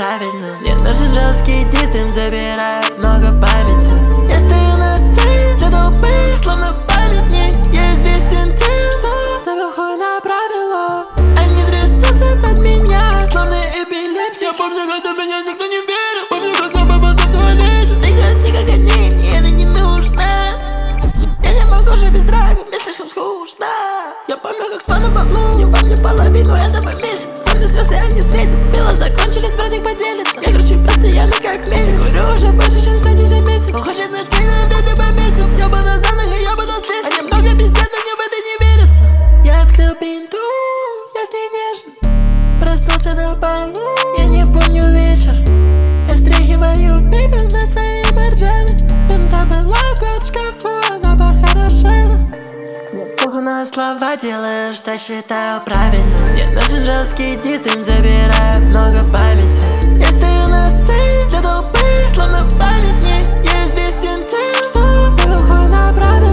правильно. Мне нужен жесткий диск, им забирает много памяти. Я стою на сцене для толпы, словно памятник. Я известен тем, что забил хуй на правила. Они трясутся под меня, словно эпилепсия. Я помню, когда меня никто не верил. Помню, как я побался в туалете. Ты гости, как они, мне это не нужно. Я не могу жить без драк, мне слишком скучно. Я помню, как спал на полу, не помню половину этого месяца. Сам звезды, они светятся. Мило закончились, братик поделится. Я кручу постоянно, как мельница. Курю уже больше, чем 110 месяцев. Он хочет ночь, но вряд ли поместится. Я бы на занах, я бы на стрессе. Они много пиздят, но мне в это не верится. Я открыл пинту, я с ней нежен. Проснулся на полу, я не помню вечер. Я стряхиваю пепел на своей марджане. Пинта была год в шкафу, она похорошела. Мне похуй на слова, делаю, что считаю правильно. Мне нужен жесткий диск, им забирает много памяти. Я стою на сцене для толпы, словно памятник. Я известен тем, что забил хуй на правила.